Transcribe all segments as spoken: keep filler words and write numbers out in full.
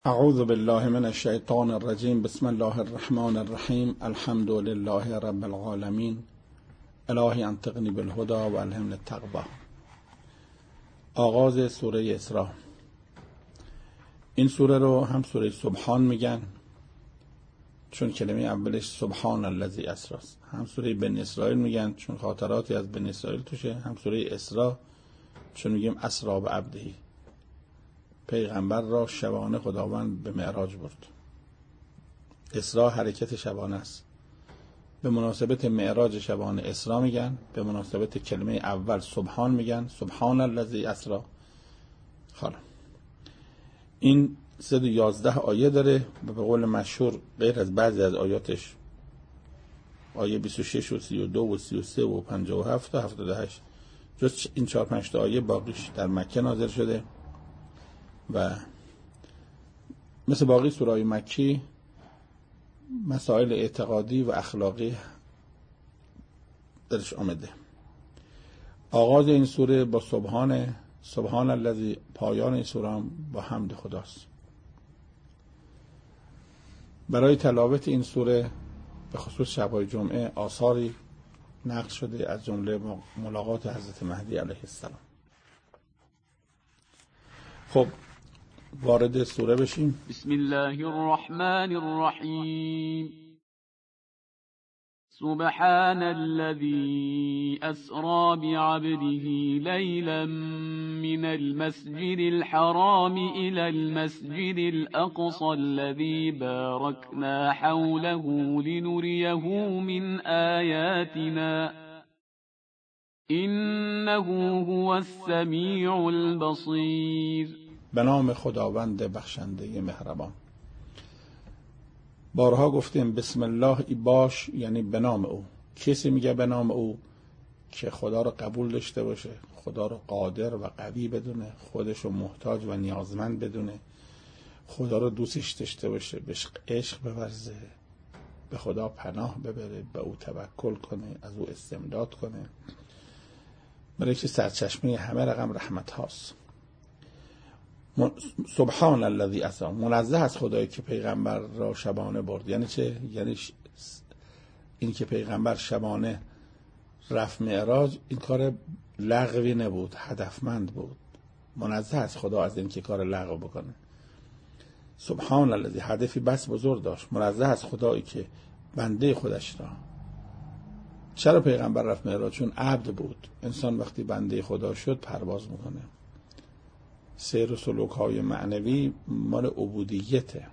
اعوذ بالله من الشیطان الرجیم. بسم الله الرحمن الرحیم. الحمد لله رب العالمین. الهی انطقنی بالهدى و الهمنی التقوی. آغاز سوره اسراء. این سوره رو هم سوره سبحان میگن چون کلمه اولش سبحان الذی اسری است، هم سوره بنی اسرائیل میگن چون خاطراتی از بنی اسرائیل توشه، هم سوره اسراء چون میگیم اسری بعبده، پیغمبر را شبانه خداوند به معراج برد. اسراء حرکت شبانه است. به مناسبت معراج شبانه اسراء میگن، به مناسبت کلمه اول سبحان میگن، سبحان الذی اسری. حالا این صد و یازده آیه داره و به قول مشهور غیر از بعضی از آیاتش آیه بیست و شش و سی و دو و سی و سه و پنجاه و هفت و هفتاد و هشت جز این چهار پنج تا آیه باقیش در مکه نازل شده و مثل باقی سوره‌های مکی مسائل اعتقادی و اخلاقی درش آمده. آغاز این سوره با سبحان سبحان الذی، پایان این سوره هم با حمد خداست. برای تلاوت این سوره به خصوص شب‌های جمعه آثاری نقل شده، از جمله ملاقات حضرت مهدی علیه السلام. خب وارد سوره بشیم. بسم الله الرحمن الرحیم. سبحان الذي أسرى بعبده ليلا من المسجد الحرام إلى المسجد الأقصى الذي باركنا حوله لنريه من آياتنا إنه هو السميع البصير. به نام خداوند بخشنده مهربان. بارها گفتیم بسم الله ای باش، یعنی به نام او. کسی میگه به نام او که خدا رو قبول داشته باشه، خدا رو قادر و قوی بدونه، خودش رو محتاج و نیازمند بدونه، خدا رو دوستش داشته باشه، بهش عشق بورزه، به خدا پناه ببره، به او توکل کنه، از او استمداد کنه، برای که سرچشمه همه رقم رحمت هاست. سبحان الذی اسری، منزه از خدایی که پیغمبر را شبانه برد. یعنی چه؟ یعنی ش... این که پیغمبر شبانه رفت معراج، این کار لغوی نبود، هدفمند بود. منزه از خدا از این که کار لغو بکنه. سبحان الذی، هدفی بس بزرگ داشت. منزه از خدایی که بنده خودش را. چرا پیغمبر رفت معراج؟ چون عبد بود. انسان وقتی بنده خدا شد پرواز میکنه. سیر و سلوک های معنوی مال عبودیته.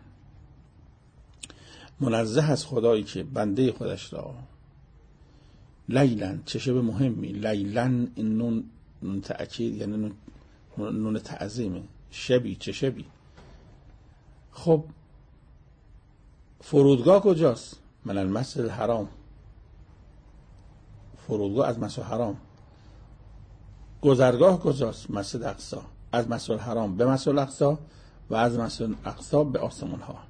منزه از خدایی که بنده خودش را لیلن، چه شب مهمی، لیلن این نون, نون تأکید یعنی نون, نون تعظیمه، شبی چه شبی. خب فرودگاه کجاست؟ من المسجد الحرام، فرودگاه از مسجد حرام. گذرگاه کجاست؟ مسجد اقصی. از مسجد الحرام به مسجد الاقصی و از مسجد الاقصی به آسمان ها.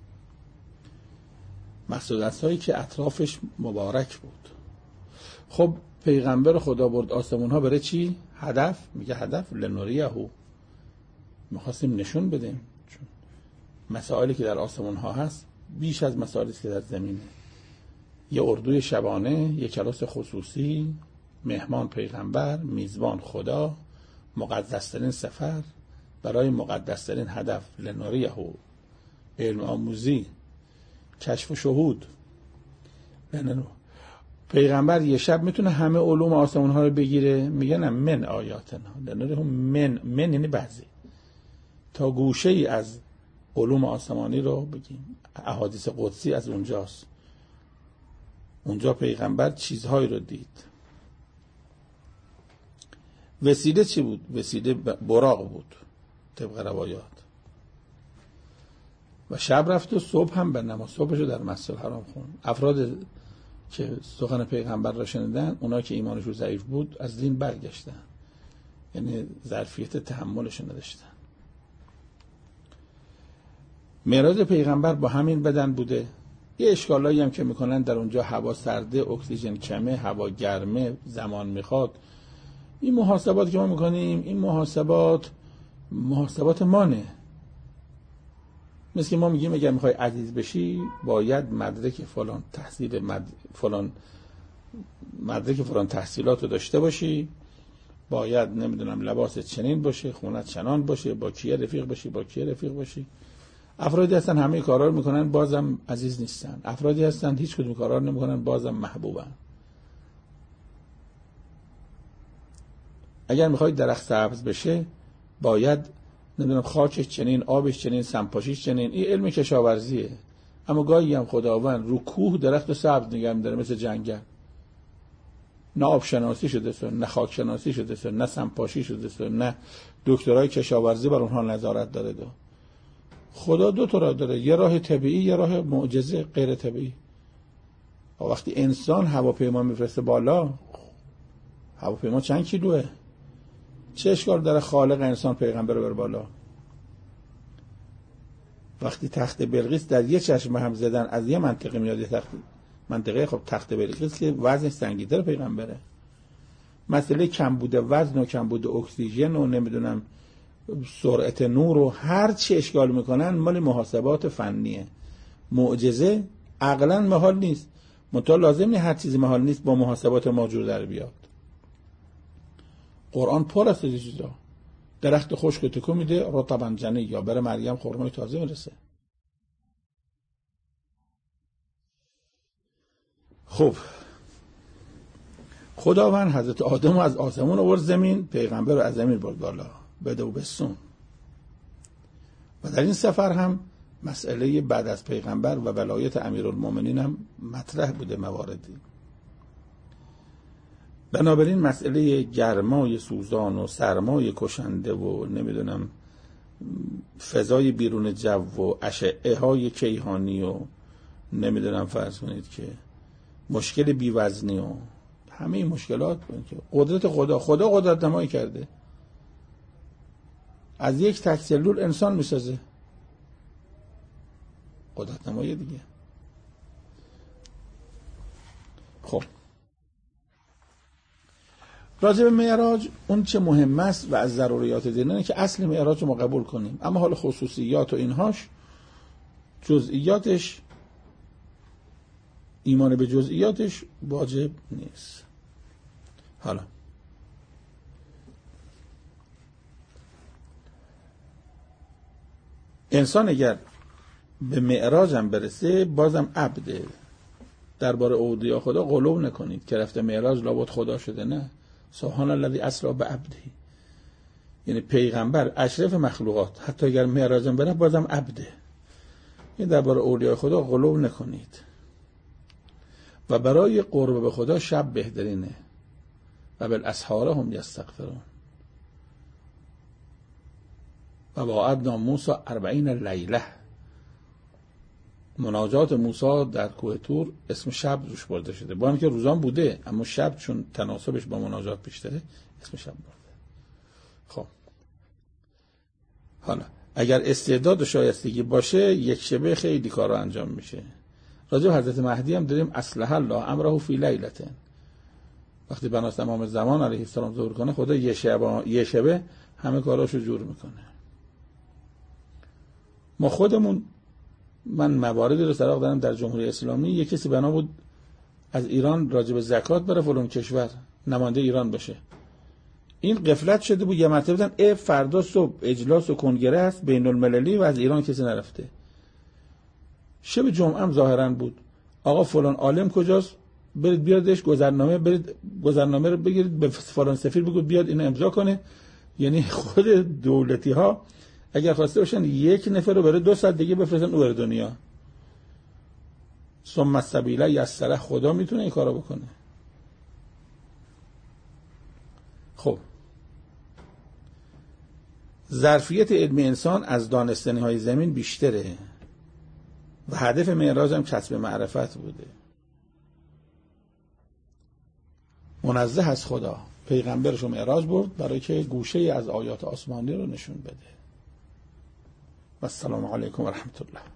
مسجد الاقصی که اطرافش مبارک بود. خب پیغمبر خدا برد آسمان ها برای چی؟ هدف، میگه هدف لنوریه، میخواستیم نشون بدیم، چون مسائلی که در آسمان ها هست بیش از مسائلی که در زمینه. یه اردوی شبانه، یه کلاس خصوصی، مهمان پیغمبر، میزبان خدا، مقدس‌ترین سفر برای مقدس‌ترین هدف لنوریه، علم آموزی، کشف و شهود. لنو پیغمبر یه شب میتونه همه علوم آسمان ها رو بگیره؟ میگه نه، من آیاتنا لنوریه، من من یعنی بعضی، تا گوشه ای از علوم آسمانی رو بگیم. احادیث قدسی از اونجاست. اونجا پیغمبر چیزهایی رو دید. وسیله چی بود؟ وسیله براق بود طبق روایات. و شب رفت و صبح هم به نماز صبحش رو در مسجد الحرام خوند. افراد که سخن پیغمبر را شنیدن، اونا که ایمانشون ضعیف بود از دین برگشتن، یعنی ظرفیت تحملش نداشتن. معراج پیغمبر با همین بدن بوده. یه اشکالایی هم که میکنن در اونجا هوا سرده، اکسیژن کمه، هوا گرمه، زمان میخواد. این محاسبات که ما میکنیم، این محاسبات محاسبات مانه. مثل که ما میگیم اگر میخوای عزیز بشی باید مدرک فلان تحصیل مد... فلان مدرک فلان تحصیلات رو داشته باشی، باید نمیدونم لباس چنین باشه، خونت چنان باشه، با کیه رفیق باشی، با کیه رفیق باشی. افرادی هستن همه کارا رو میکنن بازم عزیز نیستن، افرادی هستن هیچ کدوم کارا رو نمیکنن بازم محبوبن. اگر میخوای درخت سبز بشه باید نمیدونم خاکش چنین، آبش چنین، سمپاشیش چنین. این علم کشاورزیه. اما گاهی هم خداوند رو کوه درخت سبز نگه می‌داره مثل جنگل. نه آب شناسی شده سن، نه خاک شناسی شده سن، نه سمپاشی شده سن، نه دکترای کشاورزی بر اونها نظارت داره. دو خدا دو تا راه داره، یه راه طبیعی، یه راه معجزه غیر طبیعی. و وقتی انسان هواپیما میفرسته بالا، هواپیما چند کیلوه؟ چه اشکال داره خالق انسان پیغمبر رو بر بالا؟ وقتی تخت بلقیس در یه چشم هم زدن از یه منطقه میاد، یه تخت منطقه خب تخت بلقیس که وزن سنگین‌تر پیغمبره. مسئله کمبود وزن و کمبود اکسیژن و نمیدونم سرعت نور و هر چی اشکال میکنن مال محاسبات فنیه. معجزه عقلاً محال نیست، منتها لازم نیست هر چیزی محال نیست با محاسبات ماجور در بیاد. قرآن پر است از این چیزا. درخت خشک تکون میده رطبا جنی، یا بره مریم خرمای تازه میرسه. خب خداوند حضرت آدم از آسمون آورد زمین، پیغمبر رو از زمین برد بالا، بده و بسون. و در این سفر هم مسئله بعد از پیغمبر و ولایت امیرالمومنین هم مطرح بوده مواردی. بنابراین مسئله گرمای سوزان و سرمای کشنده و نمیدونم فضای بیرون جو و اشعه های کیهانی و نمیدونم فرض کنید که مشکل بیوزنی و همه این مشکلات که قدرت خدا خدا قدرت نمایی کرده، از یک تک سلول انسان میسازه. قدرت نمایی دیگه. خب راجع به معراج اون چه مهم است و از ضروریات دینه که اصل معراج رو ما قبول کنیم، اما حالا خصوصیات و اینهاش جزئیاتش، ایمان به جزئیاتش واجب نیست. حالا انسان اگر به معراج هم برسه بازم عبده. درباره اولیا خدا غلو نکنید که رفته معراج لابد خدا شده، نه. سبحان الذی اسری بعبده، یعنی پیغمبر اشرف مخلوقات حتی اگر معراج هم بره بازم عبده. این درباره اولیای خدا غلو نکنید. و برای قرب به خدا شب بهترینه. و بالاسحار هم یستغفرون. و وعدنا موسی اربعین لیله، مناجات موسی در کوه طور اسم شب روش برده شده، با اینکه روزان بوده اما شب چون تناسبش با مناجات بیشتره اسم شب برده. خب حالا اگر استعداد و شایستگی باشه یک شبه خیلی کارا انجام میشه. راجع به حضرت مهدی هم داریم اصلح الله امره فی لیلتین. وقتی بناست امام زمان علیه السلام ظهور کنه خدا یه شبه یه شبه همه کاراشو جور میکنه. ما خودمون، من مواردی رو سراغ دارم در جمهوری اسلامی، یک کسی بنا بود از ایران راجع به زکات بره فلان کشور نماینده ایران باشه. این غفلت شده بود، یه مرتبه بودن ای فردا صبح اجلاس و کنگره است بین المللی و از ایران کسی نرفته. شب جمعه هم ظاهرا بود، آقا فلان عالم کجاست، برید بیاردش گذرنامه، برید گذرنامه رو بگیرید به فلان سفیر بگید بیاد اینو امضا کنه. یعنی خود دولتی ها اگر خواسته باشن یک نفر رو برای دو ساعت دیگه بفرستن اون دنیا. ثم السبیل یسره، خدا میتونه این کارو بکنه. خب ظرفیت علم انسان از دانستنی های زمین بیشتره و هدف معراج هم کسب معرفت بوده. منزه از خدا پیغمبرش رو معراج برد برای که گوشه از آیات آسمانی رو نشون بده. و السلام علیکم و رحمت الله.